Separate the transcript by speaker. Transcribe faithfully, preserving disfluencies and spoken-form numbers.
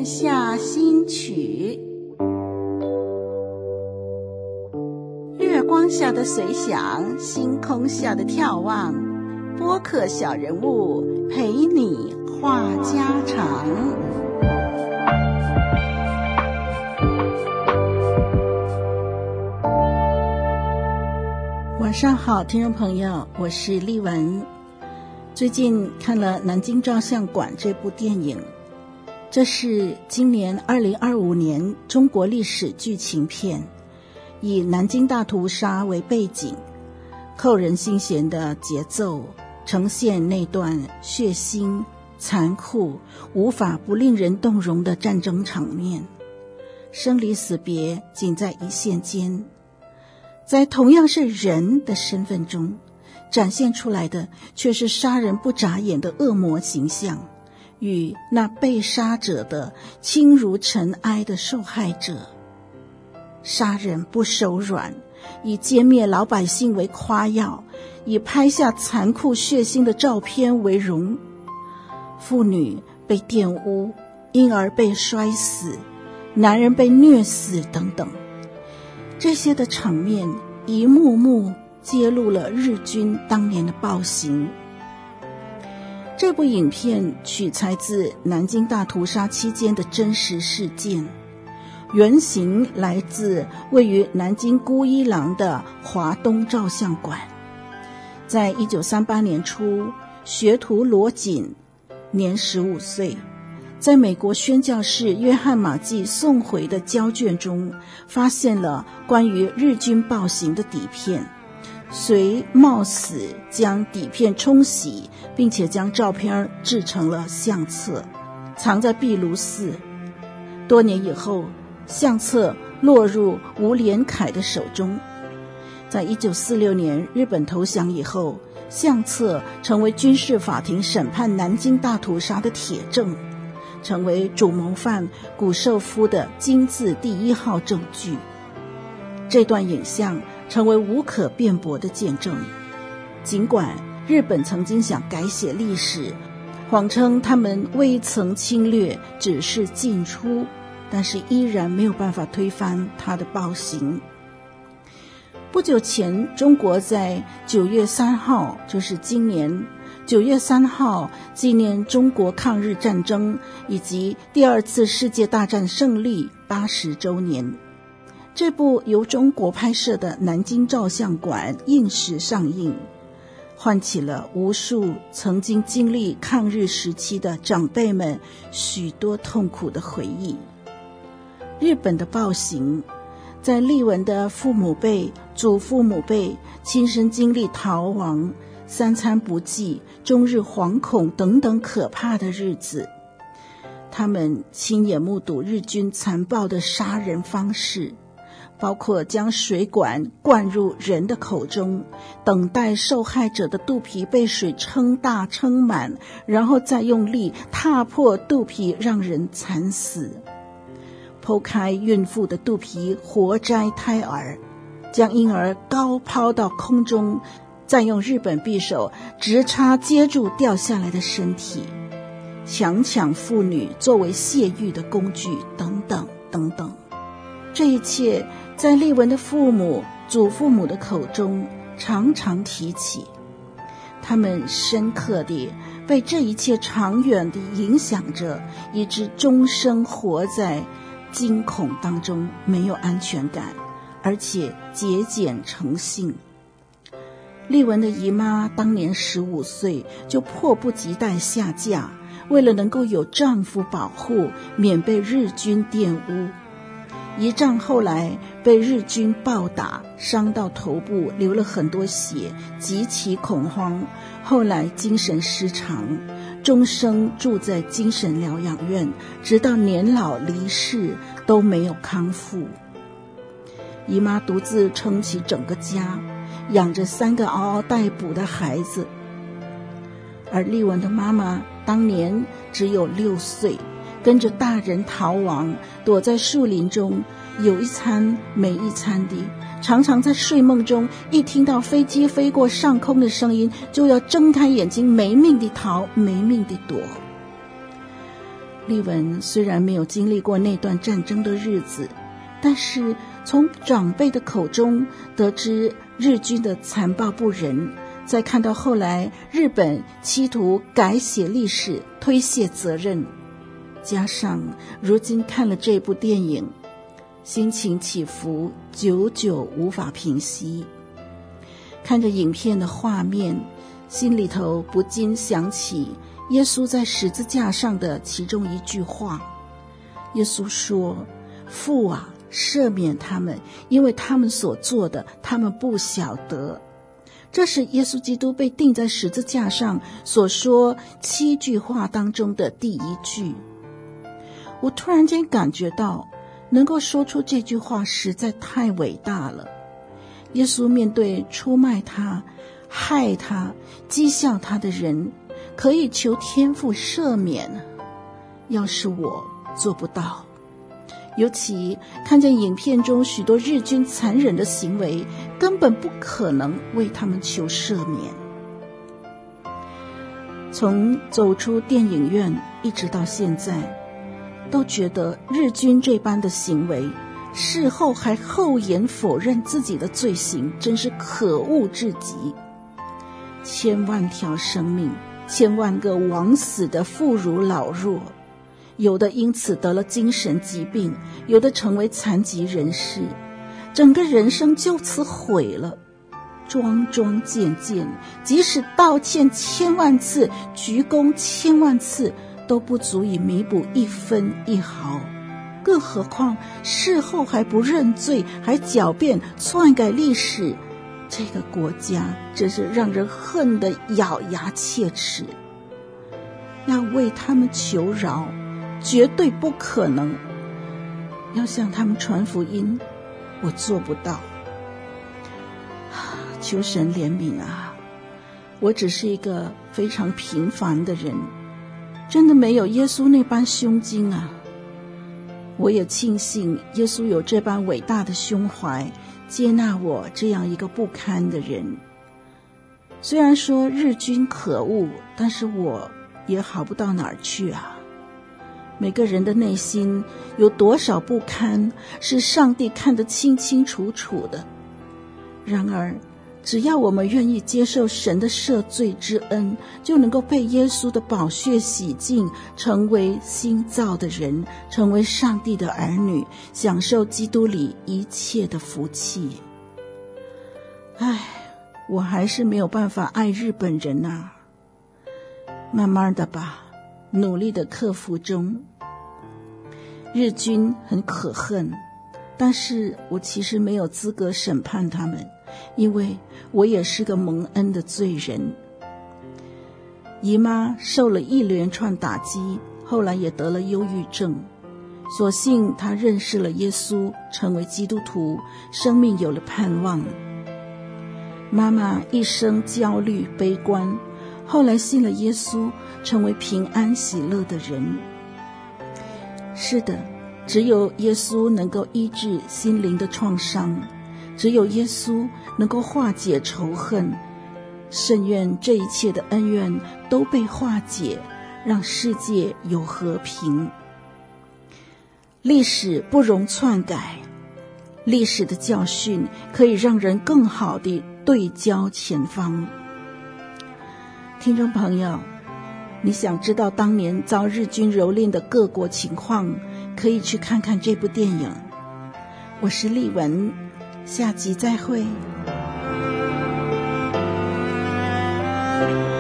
Speaker 1: 天下新曲。月光下的随想，星空下的眺望，播客小人物陪你话家常。晚上好，听众朋友，我是丽文。最近看了《南京照相馆》这部电影，这是今年二零二五年中国历史剧情片，以南京大屠杀为背景，扣人心弦的节奏，呈现那段血腥、残酷、无法不令人动容的战争场面，生离死别仅在一线间。在同样是人的身份中，展现出来的却是杀人不眨眼的恶魔形象，与那被杀者的轻如尘埃的受害者。杀人不手软，以歼灭老百姓为夸耀，以拍下残酷血腥的照片为荣。妇女被玷污，婴儿被摔死，男人被虐死等等，这些的场面一幕幕揭露了日军当年的暴行。这部影片取材自南京大屠杀期间的真实事件，原型来自位于南京姑衣廊的华东照相馆。在一九三八年初，学徒罗锦年十五岁，在美国宣教士约翰马季送回的胶卷中发现了关于日军暴行的底片，遂冒死将底片冲洗，并且将照片制成了相册，藏在壁炉寺。多年以后，相册落入吴连凯的手中。在一九四六年日本投降以后，相册成为军事法庭审判南京大屠杀的铁证，成为主谋犯谷寿夫的金字第一号证据。这段影像成为无可辩驳的见证。尽管日本曾经想改写历史，谎称他们未曾侵略，只是进出，但是依然没有办法推翻他的暴行。不久前，中国在九月三号，就是今年九月三号，纪念中国抗日战争以及第二次世界大战胜利八十周年。这部由中国拍摄的《南京照相馆》应时上映，唤起了无数曾经经历抗日时期的长辈们许多痛苦的回忆。日本的暴行，在丽文的父母辈、祖父母辈亲身经历逃亡、三餐不继、终日惶恐等等可怕的日子，他们亲眼目睹日军残暴的杀人方式，包括将水管灌入人的口中，等待受害者的肚皮被水撑大撑满，然后再用力踏破肚皮让人惨死，剖开孕妇的肚皮活摘胎儿，将婴儿高抛到空中，再用日本匕首直插接住掉下来的身体，强抢妇女作为泄欲的工具等等等等。这一切在丽文的父母、祖父母的口中常常提起，他们深刻地被这一切长远地影响着，以致终生活在惊恐当中，没有安全感，而且节俭成性。丽文的姨妈当年十五岁就迫不及待下嫁，为了能够有丈夫保护，免被日军玷污。姨丈后来被日军暴打，伤到头部，流了很多血，极其恐慌，后来精神失常，终生住在精神疗养院，直到年老离世都没有康复。姨妈独自撑起整个家，养着三个嗷嗷待哺的孩子。而丽文的妈妈当年只有六岁，跟着大人逃亡，躲在树林中，有一餐没一餐地，常常在睡梦中一听到飞机飞过上空的声音，就要睁开眼睛没命地逃，没命地躲。 丽文虽然没有经历过那段战争的日子，但是从长辈的口中得知日军的残暴不仁，再看到后来日本企图改写历史，推卸责任，加上如今看了这部电影，心情起伏久久无法平息。看着影片的画面，心里头不禁想起耶稣在十字架上的其中一句话。耶稣说：父啊，赦免他们，因为他们所做的他们不晓得。这是耶稣基督被钉在十字架上所说七句话当中的第一句。我突然间感觉到能够说出这句话实在太伟大了。耶稣面对出卖他、害他、讥笑他的人，可以求天父赦免。要是我做不到，尤其看见影片中许多日军残忍的行为，根本不可能为他们求赦免。从走出电影院一直到现在，都觉得日军这般的行为，事后还厚颜否认自己的罪行，真是可恶至极。千万条生命，千万个枉死的妇孺老弱，有的因此得了精神疾病，有的成为残疾人士，整个人生就此毁了。桩桩件件，即使道歉千万次，鞠躬千万次，都不足以弥补一分一毫，更何况事后还不认罪，还狡辩篡改历史，这个国家真是让人恨得咬牙切齿。要为他们求饶，绝对不可能。要向他们传福音，我做不到。求神怜悯啊！我只是一个非常平凡的人，真的没有耶稣那般胸襟啊。我也庆幸耶稣有这般伟大的胸怀，接纳我这样一个不堪的人。虽然说日军可恶，但是我也好不到哪儿去啊。每个人的内心有多少不堪，是上帝看得清清楚楚的。然而只要我们愿意接受神的赦罪之恩，就能够被耶稣的宝血洗净，成为新造的人，成为上帝的儿女，享受基督里一切的福气。唉，我还是没有办法爱日本人啊。慢慢的吧，努力的克服中。日军很可恨，但是我其实没有资格审判他们，因为我也是个蒙恩的罪人。姨妈受了一连串打击，后来也得了忧郁症，所幸她认识了耶稣，成为基督徒，生命有了盼望。妈妈一生焦虑悲观，后来信了耶稣，成为平安喜乐的人。是的，只有耶稣能够医治心灵的创伤，只有耶稣能够化解仇恨。甚愿这一切的恩怨都被化解，让世界有和平。历史不容篡改，历史的教训可以让人更好地对焦前方。听众朋友，你想知道当年遭日军蹂躏的各国情况，可以去看看这部电影。我是丽文，下集再会。